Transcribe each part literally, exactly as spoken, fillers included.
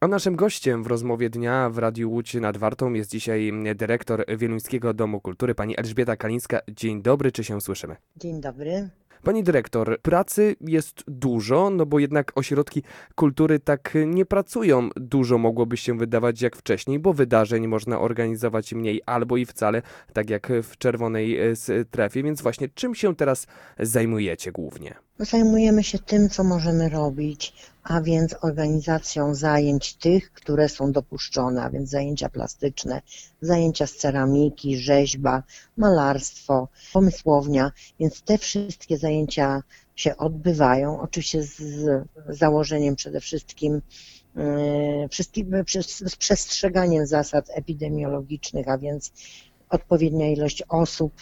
A naszym gościem w rozmowie dnia w Radiu Łódź nad Wartą jest dzisiaj dyrektor Wieluńskiego Domu Kultury, pani Elżbieta Kalińska. Dzień dobry, czy się słyszymy? Dzień dobry. Pani dyrektor, pracy jest dużo, no bo jednak ośrodki kultury tak nie pracują dużo, mogłoby się wydawać jak wcześniej, bo wydarzeń można organizować mniej albo i wcale, tak jak w Czerwonej Strefie, więc właśnie czym się teraz zajmujecie głównie? Zajmujemy się tym, co możemy robić, a więc organizacją zajęć tych, które są dopuszczone, a więc zajęcia plastyczne, zajęcia z ceramiki, rzeźba, malarstwo, pomysłownia, więc te wszystkie zajęcia się odbywają, oczywiście z założeniem przede wszystkim wszystkim z przestrzeganiem zasad epidemiologicznych, a więc odpowiednia ilość osób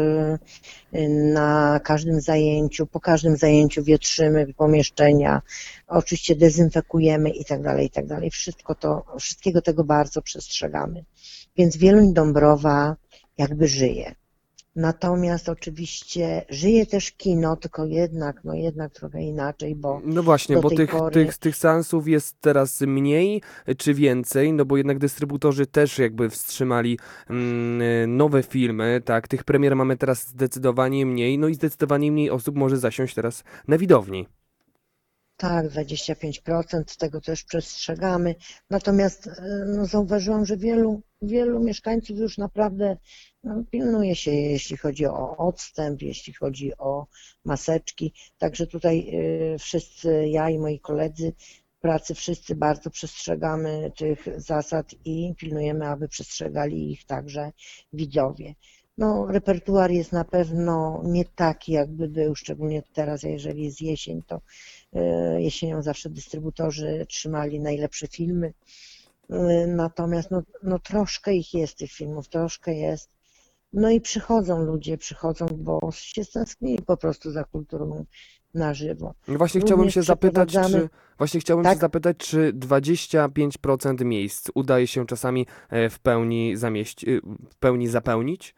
na każdym zajęciu, po każdym zajęciu wietrzymy pomieszczenia, oczywiście dezynfekujemy i tak dalej, i tak dalej. Wszystko to, wszystkiego tego bardzo przestrzegamy. Więc Wieluń Dąbrowa jakby żyje. Natomiast oczywiście żyje też kino, tylko jednak, no jednak trochę inaczej, bo No właśnie, do bo tej tych, pory... tych, tych seansów jest teraz mniej czy więcej, no bo jednak dystrybutorzy też jakby wstrzymali mm, nowe filmy, tak, tych premier mamy teraz zdecydowanie mniej, no i zdecydowanie mniej osób może zasiąść teraz na widowni. Tak, dwadzieścia pięć procent, tego też przestrzegamy. Natomiast no, zauważyłam, że wielu, wielu mieszkańców już naprawdę no, pilnuje się, jeśli chodzi o odstęp, jeśli chodzi o maseczki. Także tutaj y, wszyscy, ja i moi koledzy w pracy, wszyscy bardzo przestrzegamy tych zasad i pilnujemy, aby przestrzegali ich także widzowie. No, repertuar jest na pewno nie taki, jakby był, szczególnie teraz, jeżeli jest jesień, to jesienią zawsze dystrybutorzy trzymali najlepsze filmy. Natomiast no, no troszkę ich jest, tych filmów, troszkę jest. No i przychodzą ludzie, przychodzą, bo się stęsknili po prostu za kulturą na żywo. No Właśnie chciałbym Również się zapytać, przeprowadzamy, czy właśnie chciałbym się tak? zapytać, czy dwadzieścia pięć procent miejsc udaje się czasami e, w pełni zamieść, y, w pełni zapełnić?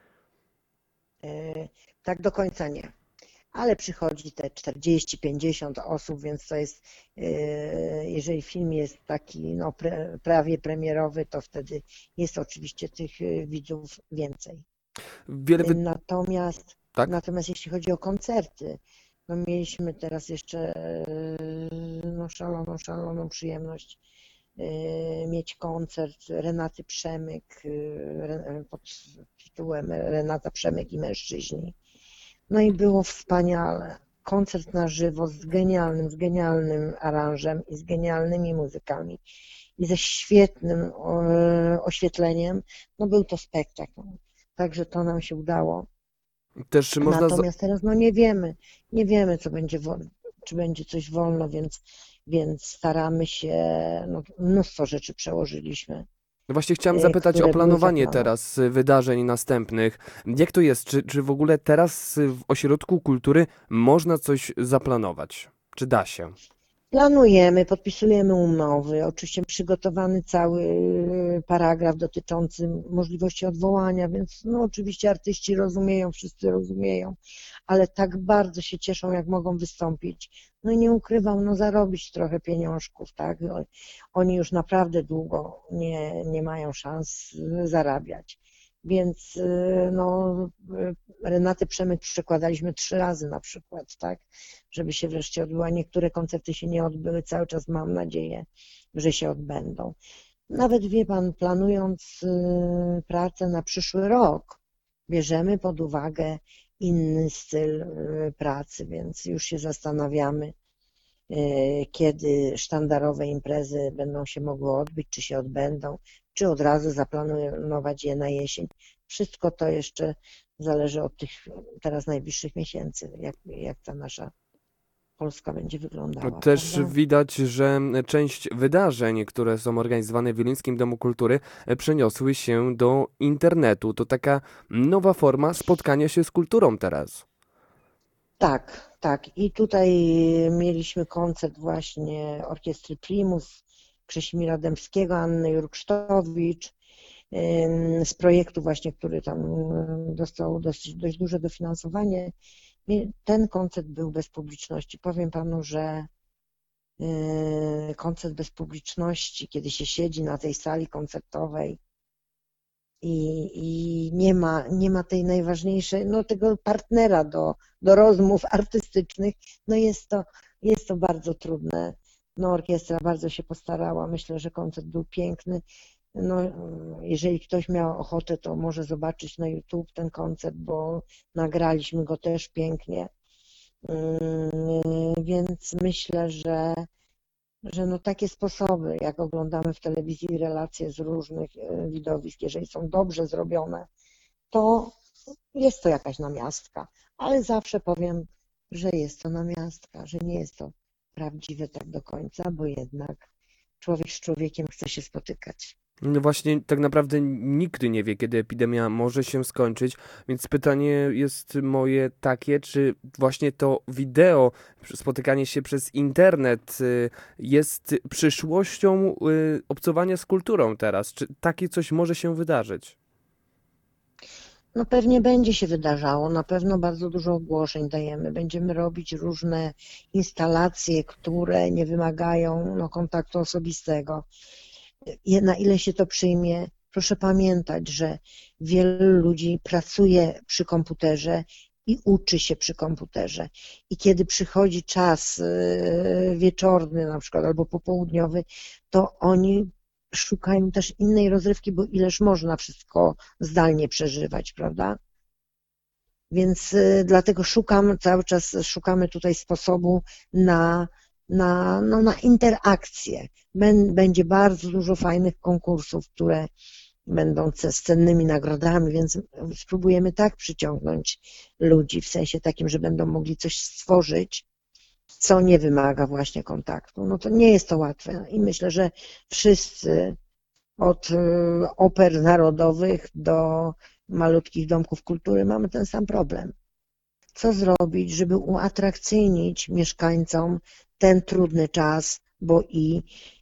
Tak do końca nie. Ale przychodzi te czterdzieści pięćdziesiąt osób, więc to jest, jeżeli film jest taki no, prawie premierowy, to wtedy jest oczywiście tych widzów więcej. Wiele wy... Natomiast, Tak? natomiast jeśli chodzi o koncerty, no mieliśmy teraz jeszcze no, szaloną, szaloną przyjemność mieć koncert Renaty Przemyk pod tytułem Renata Przemyk i mężczyźni. No i było wspaniale. Koncert na żywo z genialnym, z genialnym aranżem i z genialnymi muzykami i ze świetnym oświetleniem. No był to spektakl. Także to nam się udało. Też można... z- Natomiast teraz no nie wiemy, nie wiemy co będzie, czy będzie coś wolno, więc, więc staramy się, no, mnóstwo rzeczy przełożyliśmy, No właśnie chciałem zapytać o które były planowanie zaplanowane. teraz y, wydarzeń następnych. Jak to jest? Czy, czy w ogóle teraz y, w Ośrodku Kultury można coś zaplanować? Czy da się? Planujemy, podpisujemy umowy, oczywiście przygotowany cały paragraf dotyczący możliwości odwołania, więc no oczywiście artyści rozumieją, wszyscy rozumieją, ale tak bardzo się cieszą, jak mogą wystąpić. No i nie ukrywam, no zarobić trochę pieniążków, tak? Oni już naprawdę długo nie, nie mają szans zarabiać. Więc no, Renaty Przemyk przekładaliśmy trzy razy na przykład, tak, żeby się wreszcie odbyła. Niektóre koncerty się nie odbyły, cały czas mam nadzieję, że się odbędą. Nawet wie pan, planując pracę na przyszły rok, bierzemy pod uwagę inny styl pracy, więc już się zastanawiamy, kiedy sztandarowe imprezy będą się mogły odbyć, czy się odbędą, czy od razu zaplanować je na jesień. Wszystko to jeszcze zależy od tych teraz najbliższych miesięcy, jak, jak ta nasza Polska będzie wyglądała, Też prawda? widać, że część wydarzeń, które są organizowane w Wileńskim Domu Kultury, e, przeniosły się do internetu. To taka nowa forma spotkania się z kulturą teraz. Tak, tak. I tutaj mieliśmy koncert właśnie orkiestry Primus, Krzesimira Dębskiego, Anny Jurksztowicz, z projektu właśnie, który tam dostał dosyć, dość duże dofinansowanie. Ten koncert był bez publiczności. Powiem panu, że yy, koncert bez publiczności, kiedy się siedzi na tej sali koncertowej i, i nie ma, nie ma tej najważniejszej, no tego partnera do, do rozmów artystycznych, no jest to, jest to bardzo trudne. No orkiestra bardzo się postarała, myślę, że koncert był piękny. No, jeżeli ktoś miał ochotę, to może zobaczyć na YouTube ten koncert, bo nagraliśmy go też pięknie. Yy, Więc myślę, że, że no takie sposoby, jak oglądamy w telewizji relacje z różnych yy, widowisk, jeżeli są dobrze zrobione, to jest to jakaś namiastka, ale zawsze powiem, że jest to namiastka, że nie jest to prawdziwe tak do końca, bo jednak człowiek z człowiekiem chce się spotykać. No właśnie, tak naprawdę nigdy nie wie, kiedy epidemia może się skończyć, więc pytanie jest moje takie, czy właśnie to wideo, spotykanie się przez internet y, jest przyszłością y, obcowania z kulturą teraz? Czy takie coś może się wydarzyć? No pewnie będzie się wydarzało, na pewno bardzo dużo ogłoszeń dajemy. Będziemy robić różne instalacje, które nie wymagają no, kontaktu osobistego. Je- Na ile się to przyjmie, proszę pamiętać, że wielu ludzi pracuje przy komputerze i uczy się przy komputerze. I kiedy przychodzi czas y, wieczorny na przykład albo popołudniowy, to oni szukają też innej rozrywki, bo ileż można wszystko zdalnie przeżywać, prawda? Więc y, dlatego szukam, cały czas szukamy tutaj sposobu na, na, no, na interakcję. Bę- Będzie bardzo dużo fajnych konkursów, które będą ce- z cennymi nagrodami, więc spróbujemy tak przyciągnąć ludzi, w sensie takim, że będą mogli coś stworzyć, co nie wymaga właśnie kontaktu. No to nie jest to łatwe i myślę, że wszyscy od y, oper narodowych do malutkich domków kultury mamy ten sam problem. Co zrobić, żeby uatrakcyjnić mieszkańcom ten trudny czas, bo i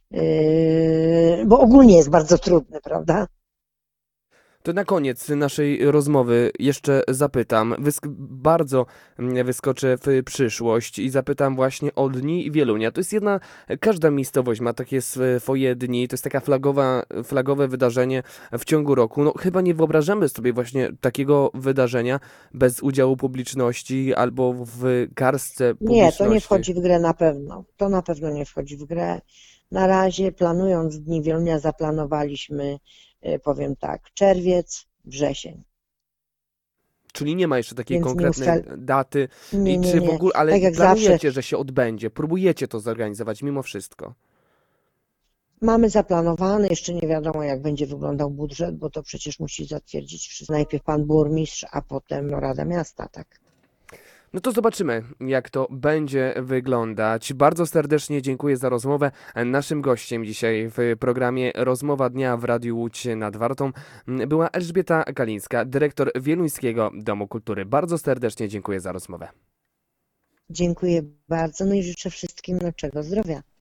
yy, bo ogólnie jest bardzo trudny, prawda? To na koniec naszej rozmowy jeszcze zapytam, wysk- bardzo mm, wyskoczę w przyszłość i zapytam właśnie o Dni Wielunia. To jest jedna, każda miejscowość ma takie swoje dni, to jest taka flagowa, flagowe wydarzenie w ciągu roku. No chyba nie wyobrażamy sobie właśnie takiego wydarzenia bez udziału publiczności albo w garstce Nie, to nie publiczności. wchodzi w grę na pewno. To na pewno nie wchodzi w grę. Na razie planując Dni Wielunia zaplanowaliśmy, yy, powiem tak, czerwiec, wrzesień. Czyli nie ma jeszcze takiej Więc nie konkretnej ustal... daty Nie, i nie, czy w nie. ogóle, ale Tak jak zawsze planujecie, że się odbędzie, próbujecie to zorganizować mimo wszystko. mamy zaplanowane, jeszcze nie wiadomo jak będzie wyglądał budżet, bo to przecież musi zatwierdzić wszystko. Najpierw pan burmistrz, a potem Rada Miasta, tak. No to zobaczymy, jak to będzie wyglądać. Bardzo serdecznie dziękuję za rozmowę. Naszym gościem dzisiaj w programie Rozmowa Dnia w Radiu Łódź nad Wartą była Elżbieta Kalińska, dyrektor Wieluńskiego Domu Kultury. Bardzo serdecznie dziękuję za rozmowę. Dziękuję bardzo, no i życzę wszystkim no czego zdrowia.